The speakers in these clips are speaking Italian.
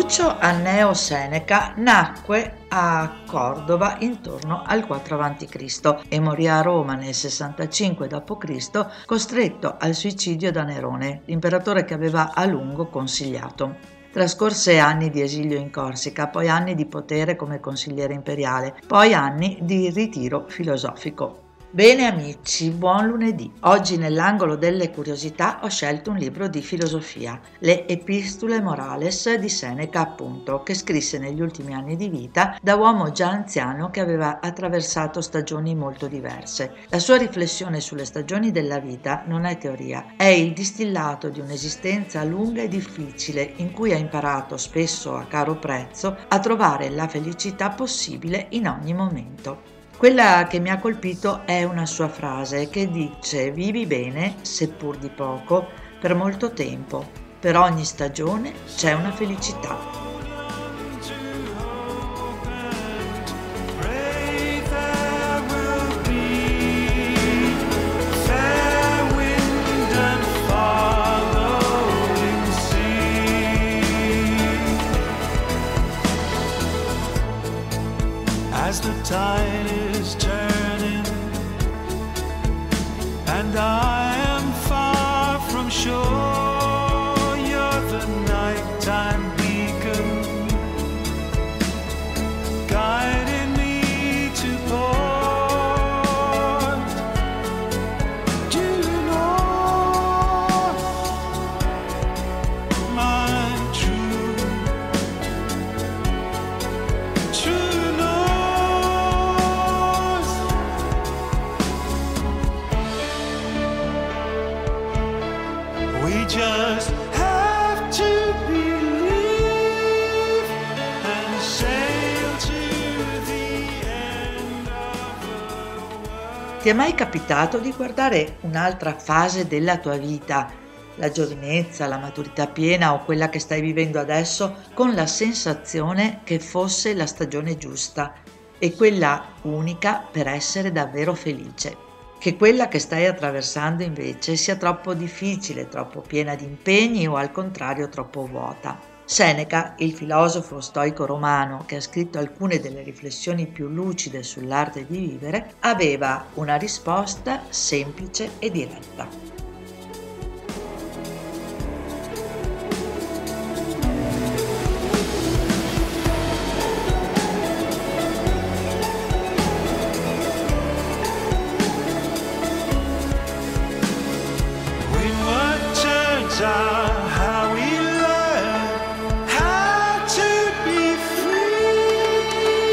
Lucio Anneo Seneca nacque a Cordova intorno al 4 a.C. e morì a Roma nel 65 d.C., costretto al suicidio da Nerone, l'imperatore che aveva a lungo consigliato. Trascorse anni di esilio in Corsica, poi anni di potere come consigliere imperiale, poi anni di ritiro filosofico. Bene amici, buon lunedì. Oggi nell'angolo delle curiosità ho scelto un libro di filosofia, le Epistule Morales di Seneca appunto, che scrisse negli ultimi anni di vita da uomo già anziano che aveva attraversato stagioni molto diverse. La sua riflessione sulle stagioni della vita non è teoria, è il distillato di un'esistenza lunga e difficile in cui ha imparato, spesso a caro prezzo, a trovare la felicità possibile in ogni momento. Quella che mi ha colpito è una sua frase che dice: vivi bene, seppur di poco, per molto tempo. Per ogni stagione c'è una felicità. As the tide is turning and I am far from shore, you're the nighttime beacon guiding me to port. Do you know my true we just have to believe and sail to the end of the world. Ti è mai capitato di guardare un'altra fase della tua vita, la giovinezza, la maturità piena o quella che stai vivendo adesso, con la sensazione che fosse la stagione giusta e quella unica per essere davvero felice? Che quella che stai attraversando invece sia troppo difficile, troppo piena di impegni o al contrario troppo vuota. Seneca, il filosofo stoico romano che ha scritto alcune delle riflessioni più lucide sull'arte di vivere, aveva una risposta semplice e diretta. How we learn how to be free.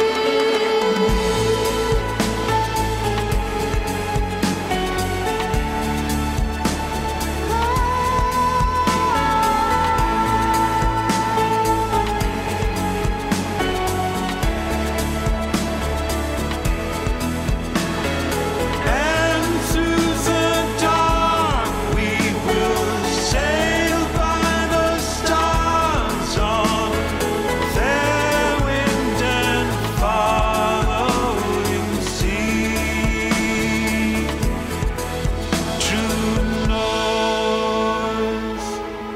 And through the dark we will sail by the stars on their wind and following sea. True north.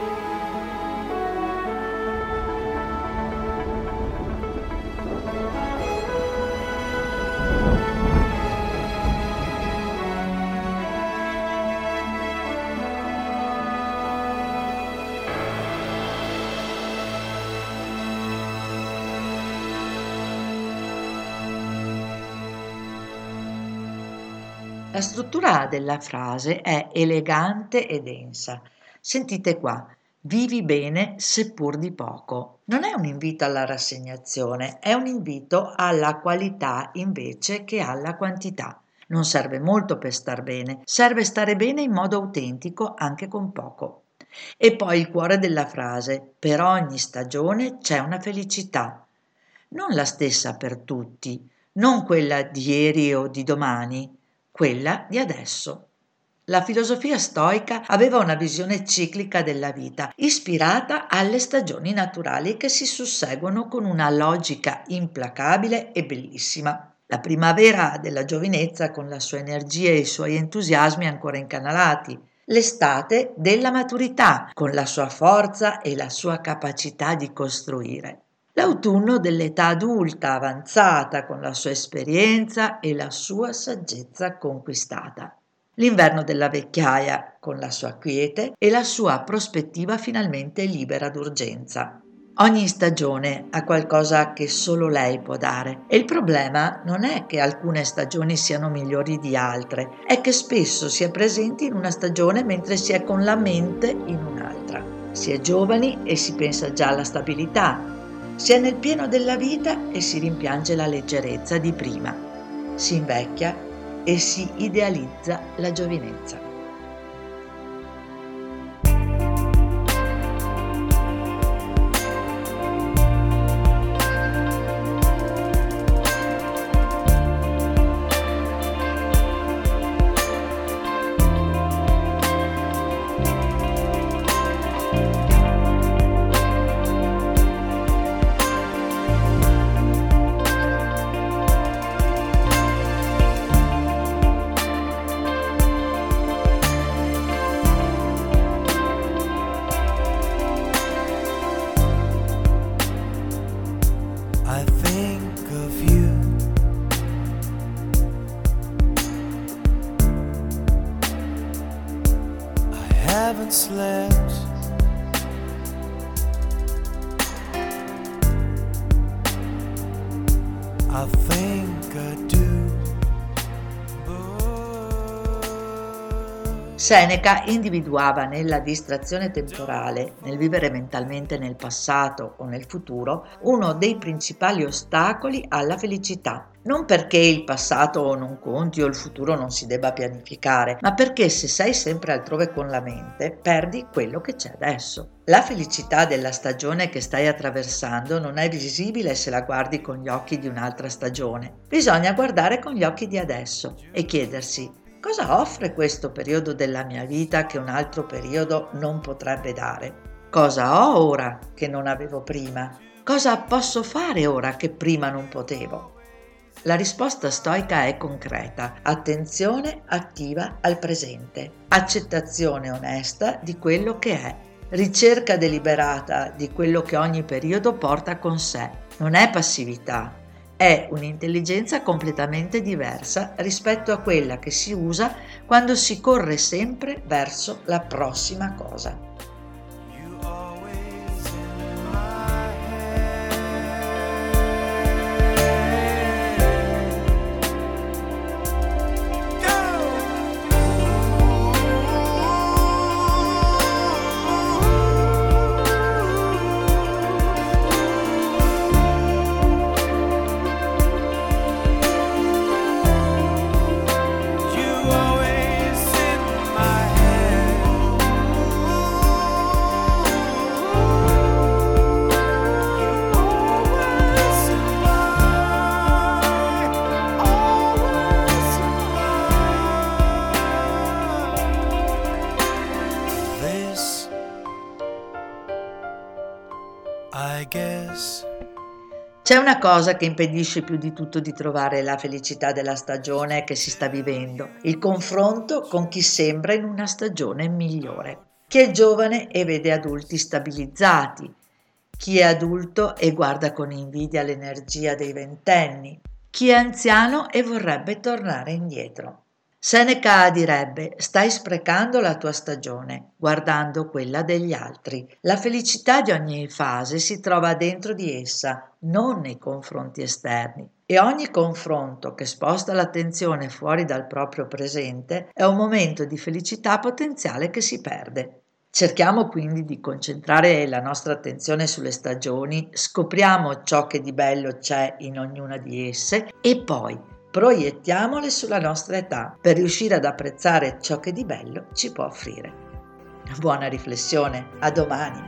La struttura della frase è elegante e densa. Sentite qua, vivi bene seppur di poco. Non è un invito alla rassegnazione, è un invito alla qualità invece che alla quantità. Non serve molto per star bene, serve stare bene in modo autentico anche con poco. E poi il cuore della frase, per ogni stagione c'è una felicità. Non la stessa per tutti, non quella di ieri o di domani, quella di adesso. La filosofia stoica aveva una visione ciclica della vita, ispirata alle stagioni naturali che si susseguono con una logica implacabile e bellissima. La primavera della giovinezza con la sua energia e i suoi entusiasmi ancora incanalati, l'estate della maturità, con la sua forza e la sua capacità di costruire. L'autunno dell'età adulta avanzata, con la sua esperienza e la sua saggezza conquistata. L'inverno della vecchiaia, con la sua quiete e la sua prospettiva finalmente libera d'urgenza. Ogni stagione ha qualcosa che solo lei può dare e il problema non è che alcune stagioni siano migliori di altre, è che spesso si è presenti in una stagione mentre si è con la mente in un'altra. Si è giovani e si pensa già alla stabilità, si è nel pieno della vita e si rimpiange la leggerezza di prima, si invecchia e si idealizza la giovinezza. I think of you. I haven't slept. I think I do. Seneca individuava nella distrazione temporale, nel vivere mentalmente nel passato o nel futuro, uno dei principali ostacoli alla felicità. Non perché il passato non conti o il futuro non si debba pianificare, ma perché se sei sempre altrove con la mente, perdi quello che c'è adesso. La felicità della stagione che stai attraversando non è visibile se la guardi con gli occhi di un'altra stagione. Bisogna guardare con gli occhi di adesso e chiedersi: cosa offre questo periodo della mia vita che un altro periodo non potrebbe dare? Cosa ho ora che non avevo prima? Cosa posso fare ora che prima non potevo? La risposta stoica è concreta: attenzione attiva al presente, accettazione onesta di quello che è, ricerca deliberata di quello che ogni periodo porta con sé. Non è passività. È un'intelligenza completamente diversa rispetto a quella che si usa quando si corre sempre verso la prossima cosa. You always in my I guess. C'è una cosa che impedisce più di tutto di trovare la felicità della stagione che si sta vivendo: il confronto con chi sembra in una stagione migliore. Chi è giovane e vede adulti stabilizzati, chi è adulto e guarda con invidia l'energia dei ventenni, chi è anziano e vorrebbe tornare indietro. Seneca direbbe: stai sprecando la tua stagione guardando quella degli altri. La felicità di ogni fase si trova dentro di essa, non nei confronti esterni. E ogni confronto che sposta l'attenzione fuori dal proprio presente è un momento di felicità potenziale che si perde. Cerchiamo quindi di concentrare la nostra attenzione sulle stagioni, scopriamo ciò che di bello c'è in ognuna di esse e poi proiettiamole sulla nostra età per riuscire ad apprezzare ciò che di bello ci può offrire. Buona riflessione, a domani!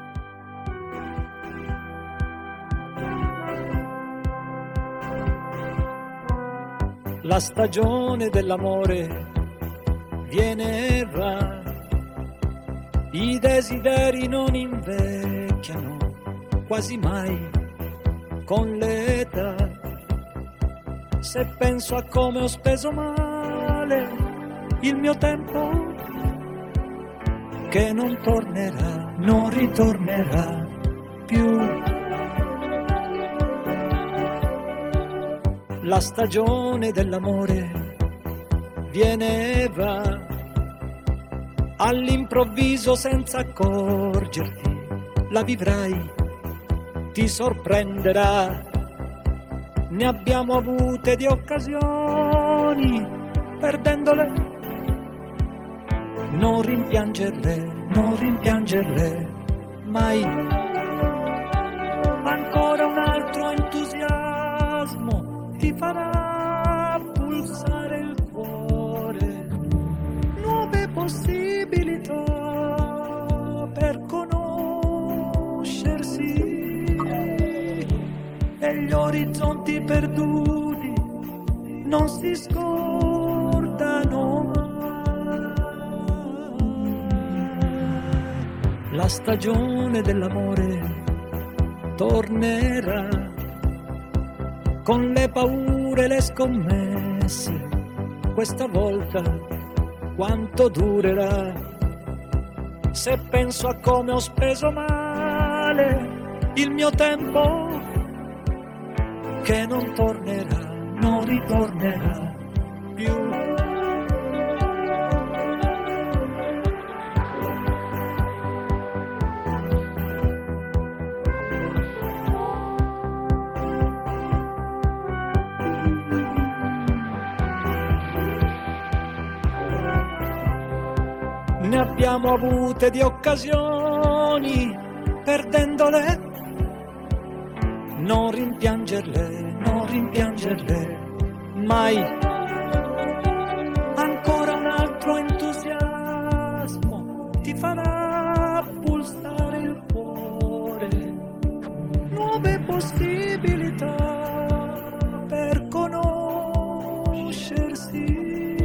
La stagione dell'amore viene e va, i desideri non invecchiano quasi mai con l'età. Se penso a come ho speso male il mio tempo che non tornerà, non ritornerà più. La stagione dell'amore viene e va, all'improvviso senza accorgerti, la vivrai, ti sorprenderà. Ne abbiamo avute di occasioni, perdendole. Non rimpiangerle mai. Ancora un altro entusiasmo ti farà pulsare il cuore. Nuove possibilità per conoscersi e gli orizzonti perduti non si scordano mai. La stagione dell'amore tornerà con le paure e le scommesse. Questa volta quanto durerà? Se penso a come ho speso male il mio tempo, che non tornerà, non ritornerà più. Ne abbiamo avute di occasioni, perdendole. Non rimpiangerle mai. Ancora un altro entusiasmo ti farà pulsare il cuore. Nuove possibilità per conoscersi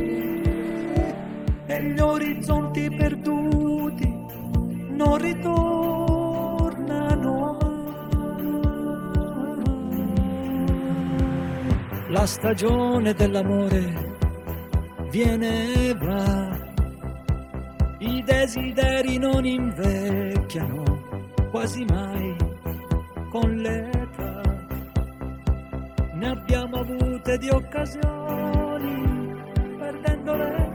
e gli orizzonti perduti non ritornano. La stagione dell'amore viene e va, i desideri non invecchiano quasi mai con l'età. Ne abbiamo avute di occasioni, perdendole.